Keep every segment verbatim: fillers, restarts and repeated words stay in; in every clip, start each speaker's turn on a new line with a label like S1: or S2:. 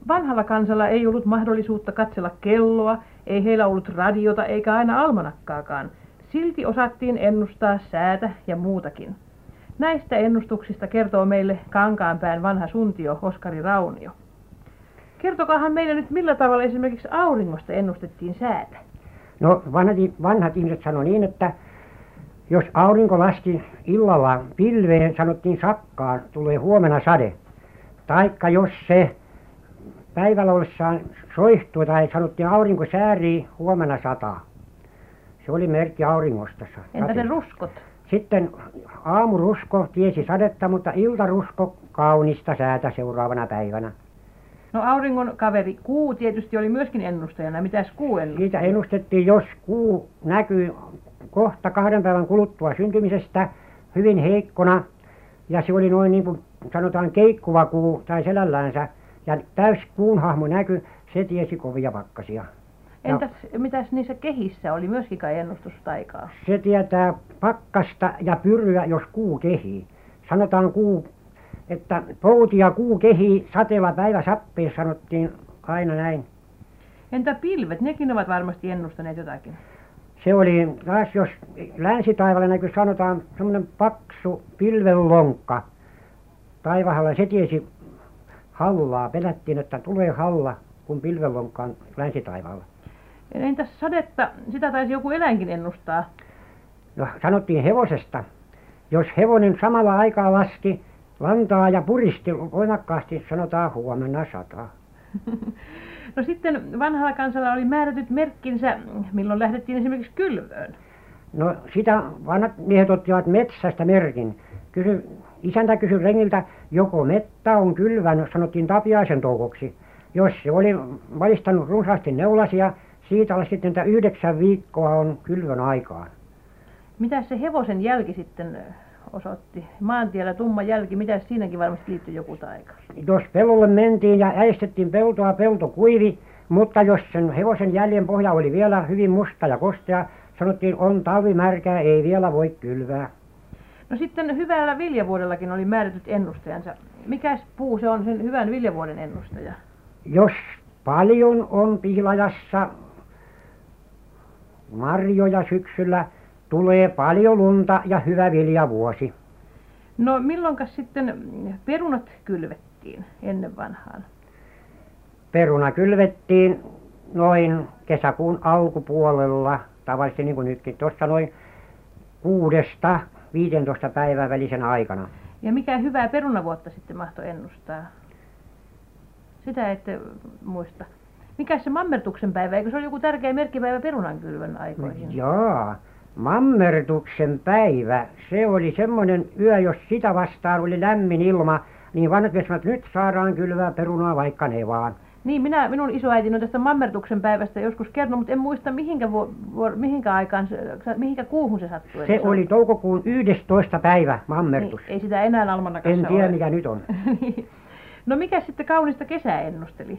S1: vanhalla kansalla ei ollut mahdollisuutta katsella kelloa, ei heillä ollut radiota eikä aina almanakkaakaan. Silti osattiin ennustaa säätä ja muutakin. Näistä ennustuksista kertoo meille Kankaanpään vanha suntio Oskari Raunio. Kertokaahan meille nyt, millä tavalla esimerkiksi auringosta ennustettiin säätä.
S2: No vanhat, vanhat ihmiset sanoi niin, että jos aurinko laski illalla pilveen, sanottiin sakkaan, tulee huomenna sade. Taikka jos se päivällä ollessaan soihtui tai sanottiin aurinko säärii, huomenna sataa. Se oli merkki auringosta.
S1: Entä ne ruskot?
S2: Sitten aamurusko tiesi sadetta, mutta iltarusko kaunista säätä seuraavana päivänä.
S1: No auringon kaveri kuu tietysti oli myöskin ennustajana. Mitäs kuu ennusti?
S2: Siitä ennustettiin, jos kuu näkyy kohta kahden päivän kuluttua syntymisestä hyvin heikkona. Ja se oli noin niin kuin sanotaan keikkuva kuu tai selälläänsä. Ja täys kuun hahmo näkyi, se tiesi kovia pakkasia.
S1: Entäs mitäs niissä kehissä oli myöskin kai ennustustaikaa?
S2: Se tietää pakkasta ja pyryä, jos kuu kehii. Sanotaan kuu, että pouti ja kuu kehii, sateella päivä sappee, sanottiin aina näin.
S1: Entä pilvet? Nekin ovat varmasti ennustaneet jotakin.
S2: Se oli taas, jos länsitaivaalla näkyy, sanotaan semmoinen paksu pilvenlonkka taivahalla, se tiesi hallaa. Pelättiin, että tulee halla, kun pilvenlonkka on länsitaivaalla.
S1: Entäs sadetta? Sitä taisi joku eläinkin ennustaa.
S2: No sanottiin hevosesta. Jos hevonen samalla aikaa laski lantaa ja puristi voimakkaasti, sanotaan huomenna sataa.
S1: No sitten vanhalla kansalla oli määrätyt merkkinsä, milloin lähdettiin esimerkiksi kylvöön.
S2: No sitä vanhat miehet ottivat metsästä merkin. Kysy, isäntä kysyi rengiltä, joko mettä on kylvän, sanottiin tapiaisen toukoksi. Jos se oli valistanut runsaasti neulasia, siitä sitten, että yhdeksän viikkoa on kylvön aikaan.
S1: Mitä se hevosen jälki sitten osoitti? Maantiellä tumma jälki, mitä siinäkin varmasti liittyy joku taika?
S2: Jos pellolle mentiin ja äistettiin peltoa, pelto kuivi, mutta jos sen hevosen jäljen pohja oli vielä hyvin musta ja kostea, sanottiin on talvi märkää, ei vielä voi kylvää.
S1: No sitten hyvällä viljavuodellakin oli määrätyt ennustajansa. Mikäs puu se on sen hyvän viljavuoden ennustaja?
S2: Jos paljon on pihlajassa marjoja syksyllä, tulee paljon lunta ja hyvä viljavuosi.
S1: No milloinkas sitten perunat kylvettiin ennen vanhaan?
S2: Peruna kylvettiin noin kesäkuun alkupuolella, tavallisesti niin kuin nytkin, tuossa noin kuudesta viiteentoista päivän välisen aikana.
S1: Ja mikä hyvää perunavuotta sitten mahtoi ennustaa? Sitä ette muista. Mikä se mammertuksen päivä? Eikö se ole joku tärkeä merkkipäivä perunankylvön aikoihin?
S2: Jaa, mammertuksen päivä. Se oli semmoinen yö, jos sitä vastaan oli lämmin ilma, niin vanhat miehet sanoivat, että nyt saadaan kylvää perunaa vaikka ne vaan.
S1: Niin, minä, minun isoäitini on tästä mammertuksen päivästä joskus kertonut, mutta en muista mihinkä, vuor, vuor, mihinkä aikaan, mihinkä kuuhun se sattui.
S2: Se oli toukokuun yhdestoista päivä mammertus.
S1: Niin, ei sitä enää almanakassa
S2: En tiedä
S1: ole.
S2: mikä nyt on.
S1: No mikä sitten kaunista kesää ennusteli?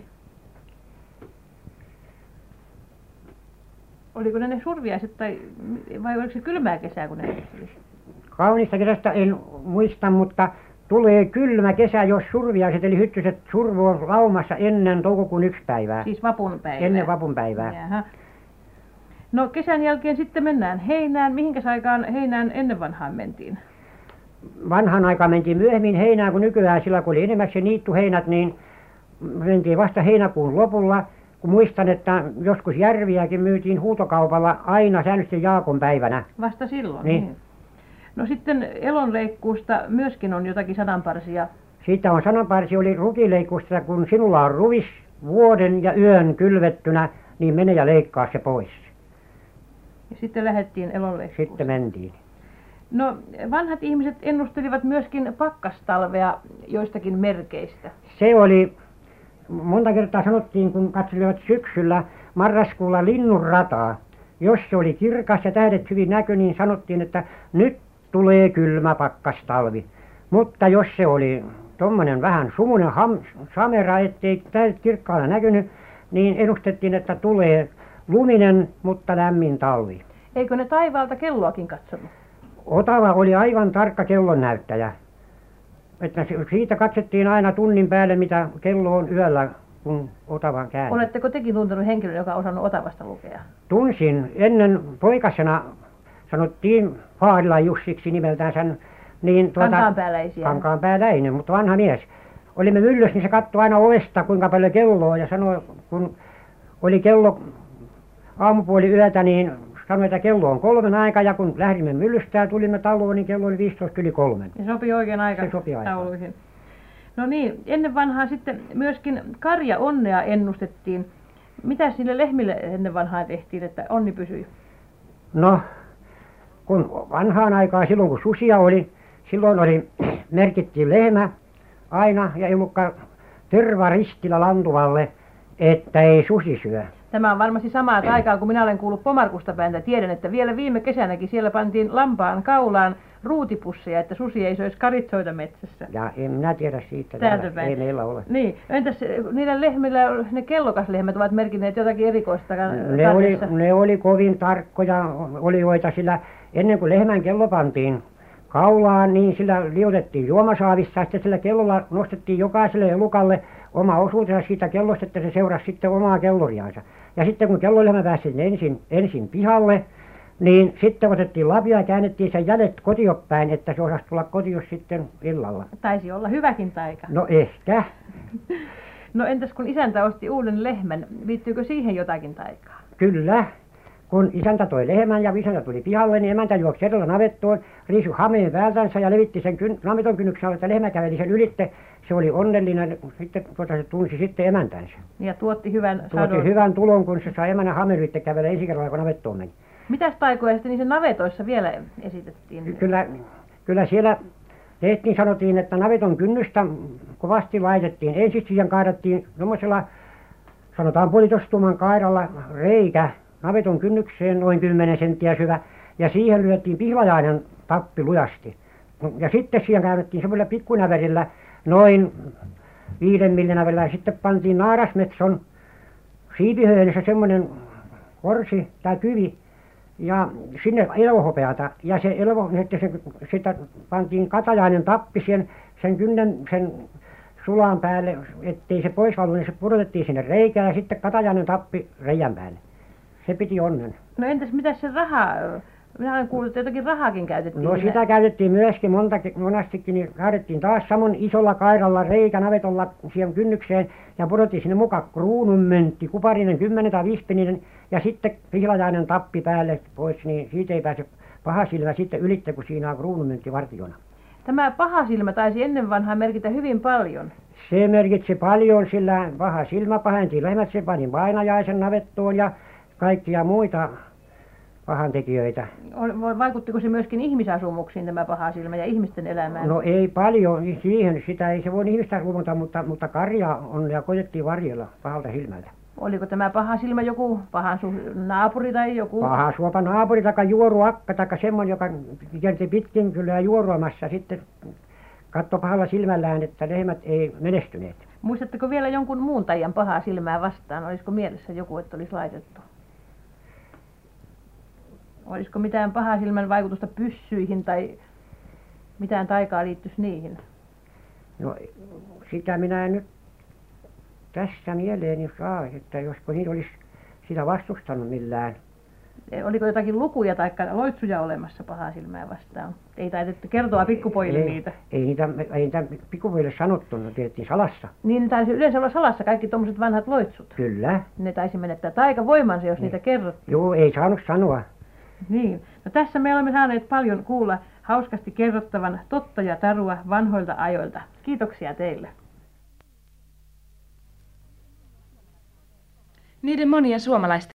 S1: Oliko ne ne surviaiset tai vai oliko se kylmää kesää kun ne ennusteli?
S2: Kaunista kesästä en muista, mutta tulee kylmä kesä, jos surviaiset eli hyttyset survoo laumassa ennen toukokuun yksi päivää.
S1: Siis vapun päivää.
S2: Ennen vapun päivää.
S1: Jaha. No kesän jälkeen sitten mennään heinään. Mihinkäs aikaan heinään ennen vanhaan mentiin?
S2: Vanhaan aikaan mentiin myöhemmin heinään kuin nykyään, sillä kun oli enimmäkseen niittyheinät, niin mentiin vasta heinäkuun lopulla. Kun muistan, että joskus järviäkin myytiin huutokaupalla aina säännöllisesti Jaakon päivänä.
S1: Vasta silloin?
S2: Niin.
S1: Niin. No sitten elonleikkuusta myöskin on jotakin sananparsia.
S2: Siitä on sananparsi, oli rukileikkuusta, kun sinulla on ruvis vuoden ja yön kylvettynä, niin mene ja leikkaa se pois.
S1: Ja sitten lähdettiin elonleikkuusta.
S2: Sitten mentiin.
S1: No vanhat ihmiset ennustelivat myöskin pakkastalvea joistakin merkeistä.
S2: Se oli, monta kertaa sanottiin, kun katselivat syksyllä marraskuulla linnunrataa. Jos se oli kirkas ja tähdet hyvin näkyi, niin sanottiin, että nyt tulee kylmä pakkastalvi. Mutta jos se oli tuommoinen vähän sumuinen ham, samera, ettei tähdet kirkkaana näkynyt, niin ennustettiin, että tulee luminen, mutta lämmin talvi.
S1: Eikö ne taivaalta kelloakin katsonut?
S2: Otava oli aivan tarkka kellonnäyttäjä. Että siitä katsettiin aina tunnin päälle, mitä kello on yöllä kun Otavan käänsin.
S1: Oletteko tekin tuntenut henkilön, joka on osannut Otavasta lukea?
S2: Tunsin ennen poikasena, sanottiin Faarilan Jussiksi nimeltänsä, niin tuota,
S1: Kankaanpääläisiä.
S2: Kankaanpääläinen, mutta vanha mies. Olimme myllyssä, niin se katsoi aina ovesta, kuinka paljon kelloa, ja sanoi, kun oli kello aamupuoli yötä, niin sanoi, että kello on kolmen aika, ja kun lähdimme myllystä ja tulimme taloon, niin kello oli viisitoista yli kolmen.
S1: Ja sopi oikein aika
S2: Se sopi aikaan.
S1: tauluihin. No niin, ennen vanhaa sitten myöskin karja onnea ennustettiin. Mitä sille lehmille ennen vanhaa tehtiin, että onni pysyi?
S2: No, kun vanhaan aikaan, silloin kun susia oli, silloin oli, merkittiin lehmä aina ja elukka terva ristillä lantuvalle, että ei susi syö.
S1: Tämä on varmasti samaa aikaa, kun minä olen kuullut Pomarkusta päin. Tiedän, että vielä viime kesänäkin siellä pantiin lampaan kaulaan ruutipusseja, että susi ei söisi karitsoita metsässä.
S2: Ja en minä tiedä siitä,
S1: Täältä päin.
S2: ei meillä ole.
S1: Niin, entäs niillä lehmillä, ne kellokaslehmät ovat merkinneet jotakin erikoista
S2: Ne oli, ne oli kovin tarkkoja olijoita, sillä ennen kuin lehmän kello pantiin kaulaan, niin sillä liotettiin juomasaavissa, sitten sillä kellolla nostettiin jokaiselle elukalle oma osuutensa siitä kellosta, että se seurasi sitten omaa kelloriansa. Ja sitten kun kellolehmä pääsi ensin, ensin pihalle, niin sitten otettiin lapio ja käännettiin sen jäljet kotiopäin, että se osasi tulla kotiin sitten illalla.
S1: Taisi olla hyväkin taika.
S2: No ehkä.
S1: No entäs kun isäntä osti uuden lehmän, liittyykö siihen jotakin taikaa?
S2: Kyllä. Kun isäntä toi lehmän ja isäntä tuli pihalle, niin emäntä juoksi edellä navettoon, riisui hameen päältänsä ja levitti sen kyn, naveton kynnyksen alle, että lehmä käveli sen ylitte. Se oli onnellinen, sitten tuota se tunsi sitten emäntänsä.
S1: Ja tuotti hyvän
S2: Tuotti
S1: sadon.
S2: hyvän tulon, kun se sai emännän hameen ylitte kävellä ensi kerralla, kun navettoon meni.
S1: Mitäs taikoja sitten niissä navetoissa vielä esitettiin?
S2: Kyllä, kyllä siellä tehtiin, sanottiin, että naveton kynnystä kovasti laitettiin. Ensin siihen kaadattiin tuommoisella, sanotaan puolitoistuuman kairalla reikä naveton kynnykseen, noin kymmenen senttiä syvä, ja siihen lyötiin pihlajainen tappi lujasti. No, ja sitten siihen käännettiin semmoisella pikkunäverillä, noin viiden millinäverillä, ja sitten pantiin naarasmetson siipihöylissä semmoinen korsi tai kyvi, ja sinne elohopeata, ja se eloho, että se, sitä pantiin katajainen tappi sen, sen kynnen, sen sulan päälle, ettei se pois valu, niin se pudotettiin sinne reikään, ja sitten katajainen tappi reijän päälle. Se piti onnen.
S1: No entäs mitä se raha, minä olen kuullut, että jotakin rahaakin käytettiin.
S2: No
S1: siinä.
S2: sitä käytettiin myöskin monta, monastikin, niin kaadettiin taas saman isolla kairalla reikä navetolla siihen kynnykseen, ja pudottiin sinne mukaan kruununmöntti, kuparinen, kymmenen tai viisipenninen, ja sitten pihlajainen tappi päälle pois, niin siitä ei pääse paha silmä sitten ylitte, kun siinä on kruununmöntti vartiona.
S1: Tämä paha silmä taisi ennen vanhaa merkitä hyvin paljon.
S2: Se merkitsi paljon, sillä paha silmä pahentiin lehmät, se pani painajaisen navettoon ja kaikkia muita pahantekijöitä.
S1: Vaikuttiko se myöskin ihmisasumuksiin tämä paha silmä ja ihmisten elämään?
S2: No ei paljon siihen, sitä ei se voi ihmistä rumota, mutta, mutta karja on ja koetettiin varjella pahalta silmältä.
S1: Oliko tämä paha silmä joku pahan naapuri tai joku?
S2: Paha suopa naapuri tai juoruakka tai semmoinen, joka kierti pitkin kylää juoruamassa sitten katsoi pahalla silmällään, että lehmät ei menestyneet.
S1: Muistatteko vielä jonkun muun taian pahaa silmää vastaan? Olisiko mielessä joku, että olisi laitettu? Olisiko mitään pahaa silmän vaikutusta pyssyihin tai mitään taikaa liittyisi niihin?
S2: No sitä minä en nyt tässä mieleeni saa, että josko niitä olisi sitä vastustanut millään.
S1: Oliko jotakin lukuja tai loitsuja olemassa pahaa silmää vastaan? Ei taidettu kertoa pikkupojille
S2: ei,
S1: niitä.
S2: Ei niitä, ei niitä pikkupojille sanottu, ne pidettiin salassa.
S1: Niin ne taisi yleensä olla salassa kaikki tuommoiset vanhat loitsut.
S2: Kyllä.
S1: Ne taisi menettää taikavoimansa, jos niin. niitä kerrottiin.
S2: Joo, ei saanut sanoa.
S1: Niin. No tässä me olemme saaneet paljon kuulla hauskasti kerrottavan totta ja tarua vanhoilta ajoilta. Kiitoksia teille.
S3: Niiden monien suomalaisten